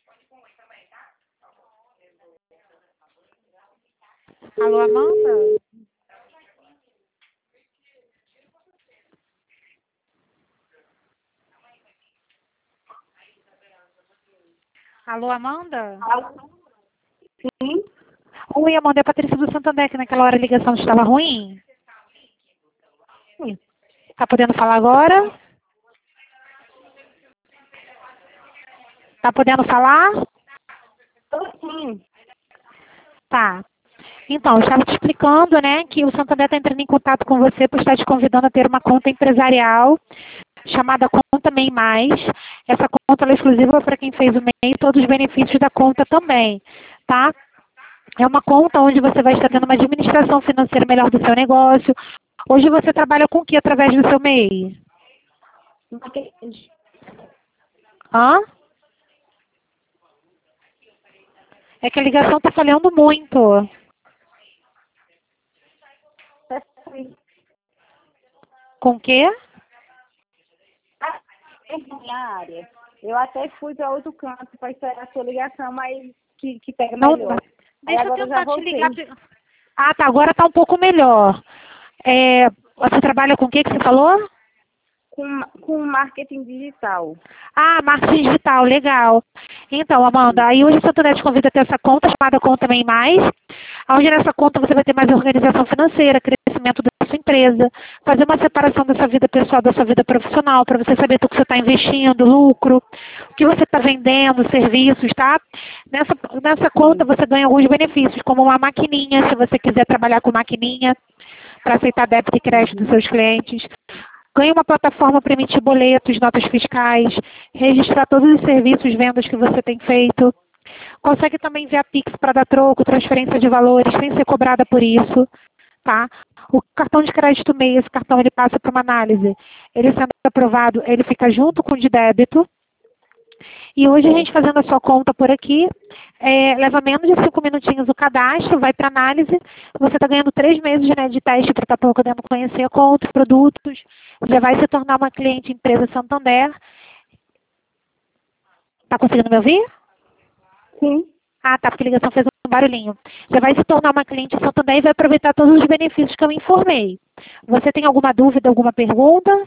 Alô, Amanda? Alô, Amanda? Sim, Oi, Amanda, é a Patrícia do Santander, que naquela hora a ligação estava ruim. Tá podendo falar agora? Tá podendo falar? sim. Tá. Então, eu estava te explicando, né, que o Santander está entrando em contato com você por estar te convidando a ter uma conta empresarial chamada Conta MEI Mais. Essa conta ela é exclusiva para quem fez o MEI e todos os benefícios da conta também, tá? É uma conta onde você vai estar tendo uma administração financeira melhor do seu negócio. Hoje você trabalha com o que através do seu MEI? Marketing. Hã? É que a ligação está falhando muito. Com o quê? Minha área. Eu até fui para outro canto para esperar a sua ligação, mas que pega Não, melhor. Aí deixa eu agora eu já tentar te voltei. ligar. Ah, tá. Agora está um pouco melhor. Você trabalha com o que que você falou? Com marketing digital. Ah, marketing digital, legal. Então, Amanda, aí hoje o Santander te convida a ter essa conta chamada Conta MEI Mais, onde nessa conta você vai ter mais organização financeira, crescimento da sua empresa, fazer uma separação da sua vida pessoal da sua vida profissional, para você saber tudo que você está investindo, lucro, o que você está vendendo, serviços, tá? Nessa conta você ganha alguns benefícios, como uma maquininha, se você quiser trabalhar com maquininha, para aceitar débito e crédito dos seus clientes. Ganhe uma plataforma para emitir boletos, notas fiscais, registrar todos os serviços e vendas que você tem feito. Consegue também enviar Pix para dar troco, transferência de valores, sem ser cobrada por isso. Tá? O cartão de crédito MEI, esse cartão ele passa para uma análise. Ele sendo aprovado, ele fica junto com o de débito. E hoje a gente fazendo a sua conta por aqui, leva menos de 5 minutinhos o cadastro, vai para análise, você está ganhando 3 meses, né, de teste para estar podendo conhecer a conta, os produtos, já vai se tornar uma cliente empresa Santander. Está conseguindo me ouvir? Sim. Ah, tá, porque a ligação fez um barulhinho. Já vai se tornar uma cliente Santander e vai aproveitar todos os benefícios que eu informei. Você tem alguma dúvida, alguma pergunta?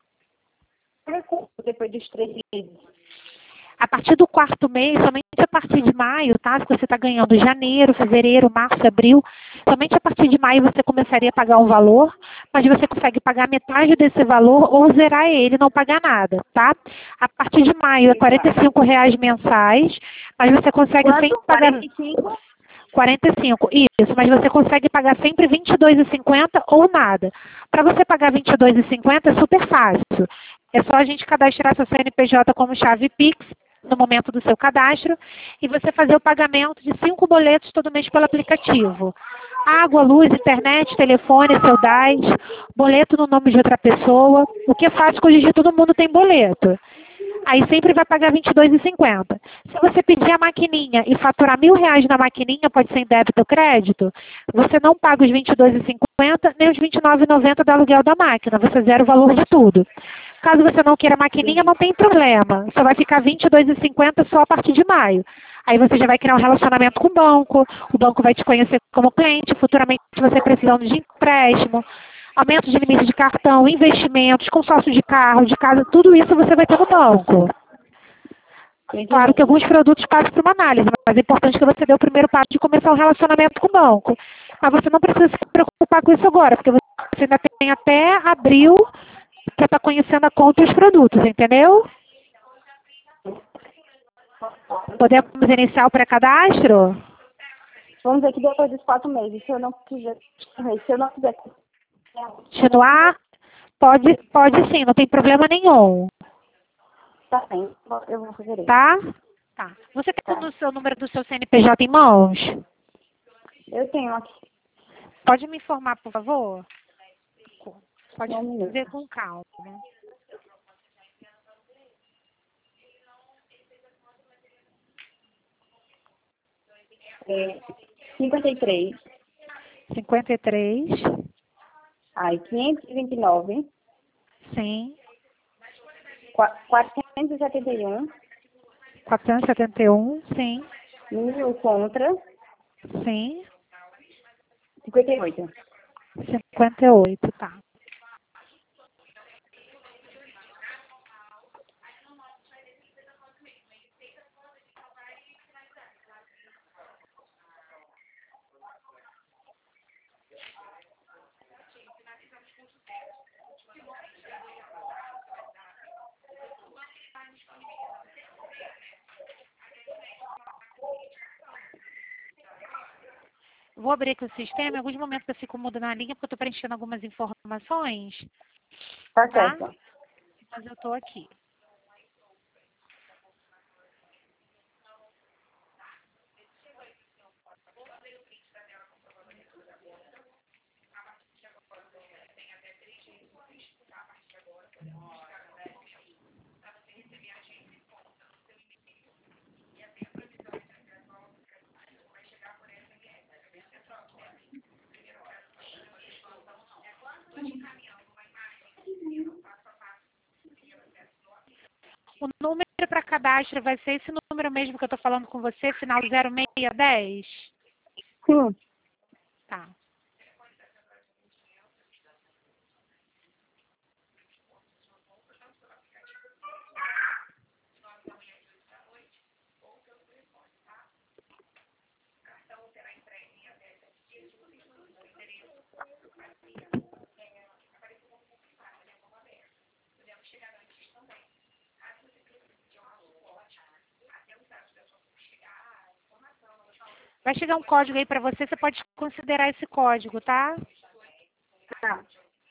Depois dos 3 meses. A partir do quarto mês, somente a partir de maio, tá? Se você está ganhando janeiro, fevereiro, março, abril, somente a partir de maio você começaria a pagar um valor, mas você consegue pagar metade desse valor ou zerar ele e não pagar nada, tá? A partir de maio é R$ 45 mensais, mas você consegue sempre Quanto? pagar 45? 45, isso, mas você consegue pagar sempre R$ 22,50 ou nada. Para você pagar R$ 22,50 é super fácil. É só a gente cadastrar seu CNPJ como chave Pix no momento do seu cadastro e você fazer o pagamento de 5 boletos todo mês pelo aplicativo. Água, luz, internet, telefone, seu DAS, boleto no nome de outra pessoa. O que é fácil que hoje em dia todo mundo tem boleto. Aí sempre vai pagar R$ 22,50. Se você pedir a maquininha e faturar R$ 1.000 na maquininha, pode ser em débito ou crédito, você não paga os R$ 22,50 nem os R$ 29,90 do aluguel da máquina. Você zera o valor de tudo. Caso você não queira maquininha, não tem problema. Só vai ficar R$ 22,50 só a partir de maio. Aí você já vai criar um relacionamento com o banco vai te conhecer como cliente, futuramente você precisando de empréstimo, aumento de limite de cartão, investimentos, consórcio de carro, de casa, tudo isso você vai ter no banco. Claro que alguns produtos passam por uma análise, mas é importante que você dê o primeiro passo de começar um relacionamento com o banco. Mas você não precisa se preocupar com isso agora, porque você ainda tem até abril para estar conhecendo a conta e os produtos, entendeu? Podemos iniciar o pré-cadastro? Vamos dizer que depois dos 4 meses, se eu não quiser Continuar? Pode sim, não tem problema nenhum. tá bem, eu vou fazer isso. Tá? Tá. Você tem o seu número do seu CNPJ em mãos? Eu tenho aqui. Pode me informar, por favor? Pode Um minuto. dizer com calma. É 53. 53. Aí, 529. Sim. 471. 471, sim. 1000 contra Sim. 58. 58, tá. Vou abrir aqui o sistema. Em alguns momentos eu fico mudando a linha porque eu estou preenchendo algumas informações, Tá tá? certo. Mas eu estou aqui. O número para cadastro vai ser esse número mesmo que eu estou falando com você, final 0610? Sim. Tá. Vai chegar um código aí para você, você pode considerar esse código, tá? Tá.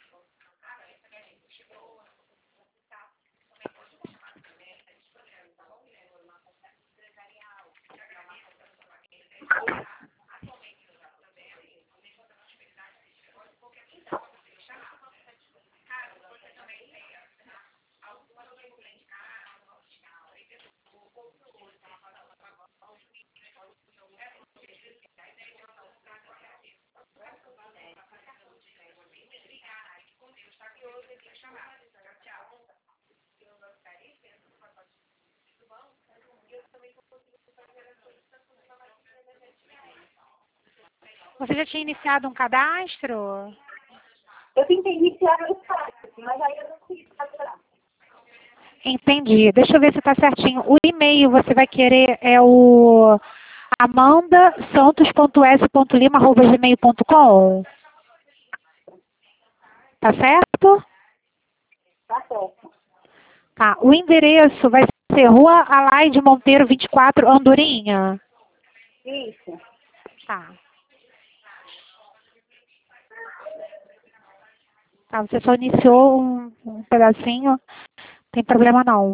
Você já tinha iniciado um cadastro? Eu tentei iniciar meu site, mas aí eu não consegui fazer. Entendi. Deixa eu ver se está certinho. O e-mail você vai querer é o amandasantos.s.lima@gmail.com. Tá certo? Tá certo. Tá. O endereço vai ser Rua Alaide Monteiro 24, Andorinha. Isso. Tá. Tá, você só iniciou um pedacinho, não tem problema não.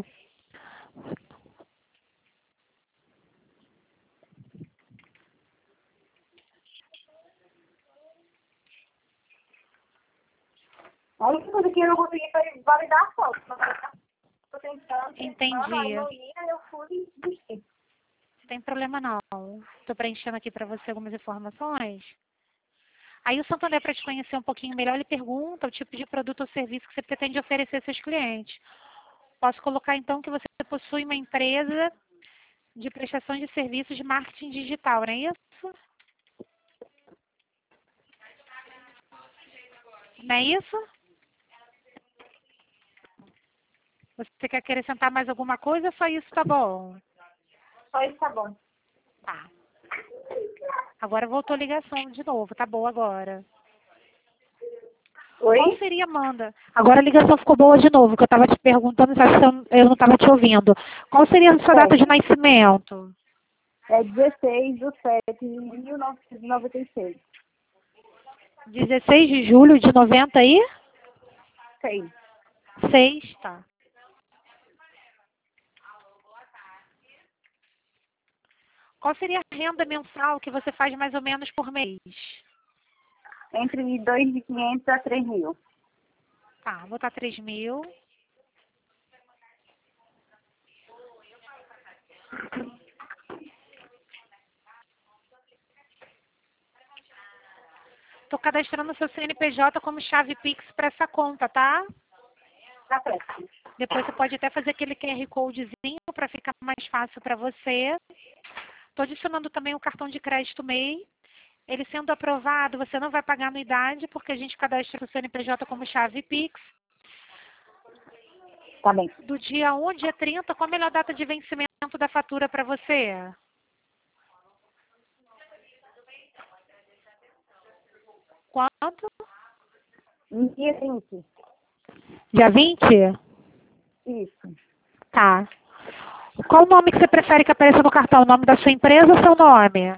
A única coisa que eu não consegui foi validar a foto. Tô tentando, aí Entendi. não ia, eu fui e desisti. Não tem problema não. Estou preenchendo aqui para você algumas informações. Aí o Santander, para te conhecer um pouquinho melhor, ele pergunta o tipo de produto ou serviço que você pretende oferecer aos seus clientes. Posso colocar então que você possui uma empresa de prestação de serviços de marketing digital, não é isso? Não é isso? Você quer acrescentar mais alguma coisa ou só isso tá bom? Só isso tá bom. Tá. Agora voltou a ligação de novo, tá boa agora. Oi? Qual seria, Amanda? Agora a ligação ficou boa de novo, que eu estava te perguntando, mas acho que eu não estava te ouvindo. Qual seria a sua data de Certo. nascimento? É 16/7/1996. 16 de julho de 96, Sei. tá. Qual seria a renda mensal que você faz mais ou menos por mês? Entre 2.500 a 3.000. Tá, vou botar 3.000. Estou cadastrando o seu CNPJ como chave Pix para essa conta, tá? Tá certo. Depois você pode até fazer aquele QR Codezinho para ficar mais fácil para você. Estou adicionando também o cartão de crédito MEI. Ele sendo aprovado, você não vai pagar anuidade, porque a gente cadastra o CNPJ como chave Pix. Tá bem. Do dia 1 ao dia 30, qual a melhor data de vencimento da fatura para você? Quanto? No dia 20. Dia 20? Isso. Tá. Qual o nome que você prefere que apareça no cartão? O nome da sua empresa ou seu nome?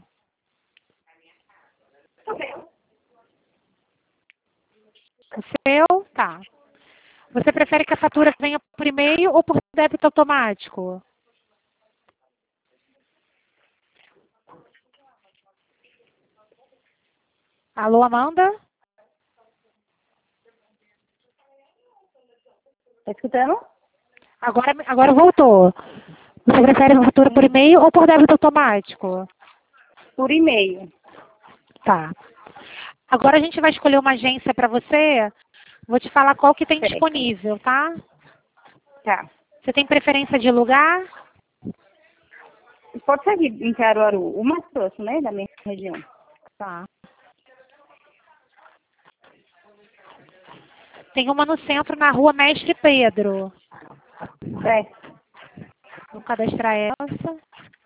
O seu? Tá. Você prefere que a fatura venha por e-mail ou por débito automático? Alô, Amanda? Tá escutando? Agora voltou. Você prefere a fatura por e-mail ou por débito automático? Por e-mail. Tá. Agora a gente vai escolher uma agência para você. Vou te falar qual que tem Certo. disponível, tá? Tá. Você tem preferência de lugar? Pode ser aqui em Caruaru, o mais próximo, né, da minha região. Tá. Tem uma no centro, na rua Mestre Pedro. Vou cadastrar essa.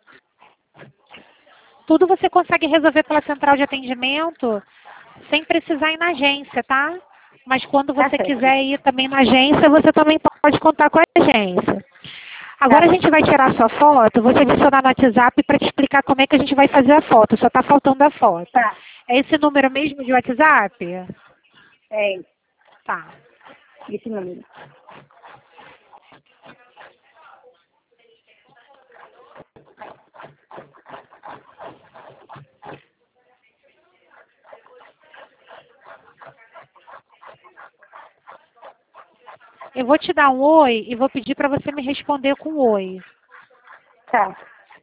Tudo você consegue resolver pela central de atendimento sem precisar ir na agência, tá? Mas quando Tá você certo. quiser ir também na agência, você também pode contar com a agência. Agora a gente vai tirar sua foto, vou te adicionar no WhatsApp para te explicar como é que a gente vai fazer a foto. Só está faltando a foto. Tá. É esse número mesmo de WhatsApp? É Tá. esse número. Eu vou te dar um oi e vou pedir para você me responder com oi. Tá.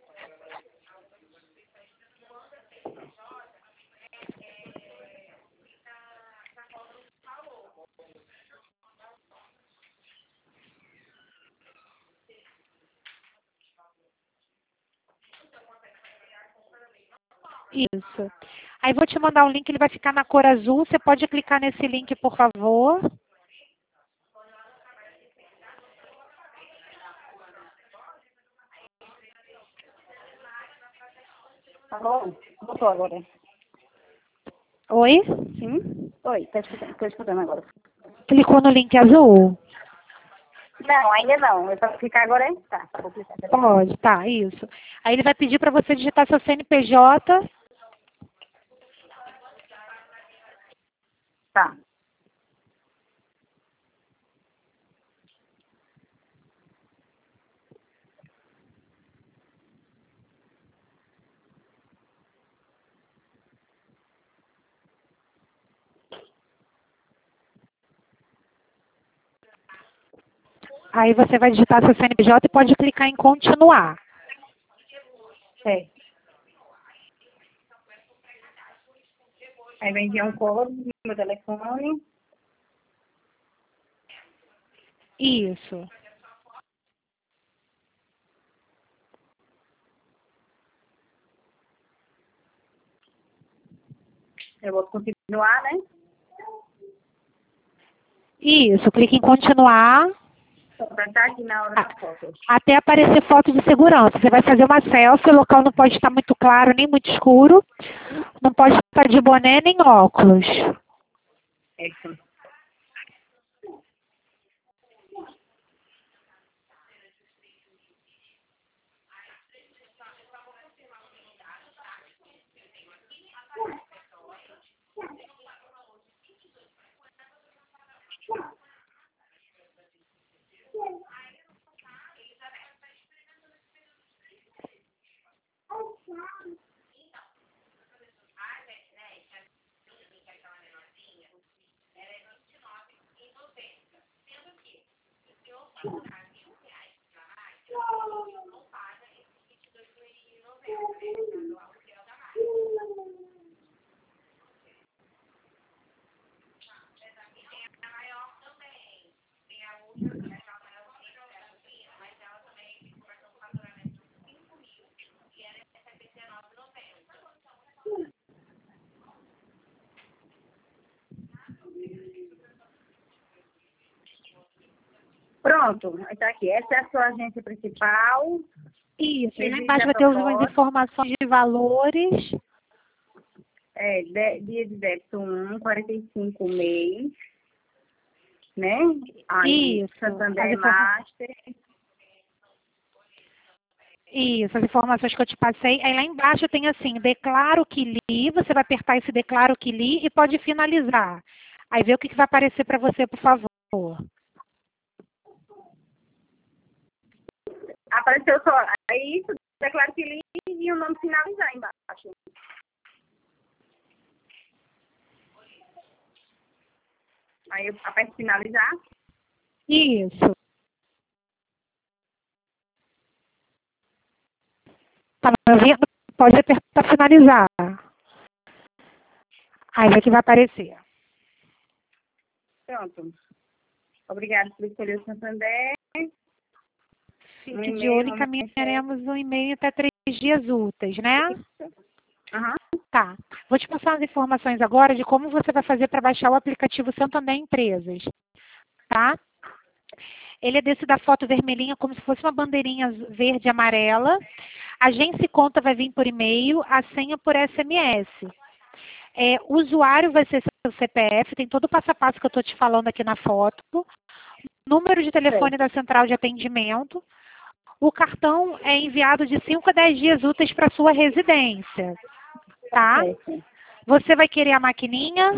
Isso. Aí vou te mandar um link, ele vai ficar na cor azul. Você pode clicar nesse link, por favor. Tá bom? Voltou agora. Oi? Sim? Oi, tô escutando agora. Clicou no link azul? Não, ainda não. Eu posso clicar agora? Tá, vou clicar. Pode, tá, isso. Aí ele vai pedir para você digitar seu CNPJ. Tá. Aí você vai digitar seu CNPJ e pode clicar em continuar. Certo. Aí vai enviar um código no meu telefone. Isso. Eu vou continuar, né? Isso, clique em continuar. Só pra estar aqui na hora da foto. Até aparecer foto de segurança. Você vai fazer uma selfie, o local não pode estar muito claro nem muito escuro. Não pode estar de boné nem óculos. Certo. Pronto, está aqui. Essa é a sua agência principal. Isso, e lá embaixo vai ter algumas informações de valores. Dia de débito 45 mês, né? Aí, isso. Santander Master. Isso, as informações que eu te passei. Aí lá embaixo tem assim, declaro que li, você vai apertar esse declaro que li e pode finalizar. Aí vê o que vai aparecer para você, por favor. Apareceu só, aí isso, declaro que li e o nome finalizar embaixo. Aí eu aperto finalizar. Isso. Tá me ouvindo? Pode apertar finalizar. Aí é que vai aparecer. Pronto. Obrigada por escolher o Santander. Fique de olho, encaminharemos um e-mail até 3 dias úteis, né? Tá. Vou te passar as informações agora de como você vai fazer para baixar o aplicativo Santander Empresas. Tá? Ele é desse da foto vermelhinha, como se fosse uma bandeirinha verde e amarela. Agência e conta vai vir por e-mail, a senha por SMS. O usuário vai ser seu CPF, tem todo o passo a passo que eu estou te falando aqui na foto. Número de telefone da central de atendimento. O cartão é enviado de 5 a 10 dias úteis para sua residência. Tá? Você vai querer a maquininha?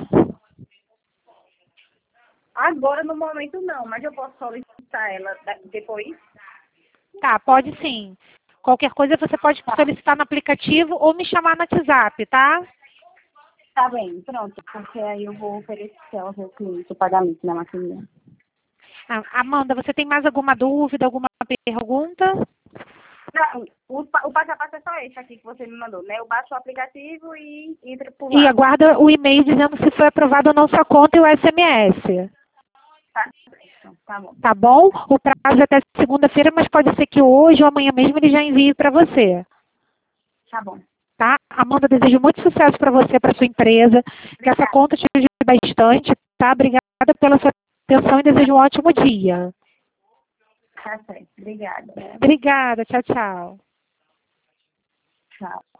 Agora, no momento, não, mas eu posso solicitar ela depois? Tá, pode sim. Qualquer coisa você pode solicitar no aplicativo ou me chamar no WhatsApp, tá? Tá bem, pronto, porque aí eu vou oferecer ao seu cliente o pagamento na maquininha. Amanda, você tem mais alguma dúvida, alguma pergunta? Não, o passo a passo é só esse aqui que você me mandou, né? Eu baixo o aplicativo e entro por lá. E aguarda o e-mail dizendo se foi aprovado ou não sua conta e o SMS. Tá bom. Tá bom? O prazo é até segunda-feira, mas pode ser que hoje ou amanhã mesmo ele já envie para você. Tá bom. Tá? Amanda, desejo muito sucesso para você, para sua empresa. Obrigada. Que essa conta te ajude bastante, tá? Obrigada pela sua atenção e desejo um ótimo dia. Tá certo. Obrigada. Obrigada. Tchau, tchau. Tchau.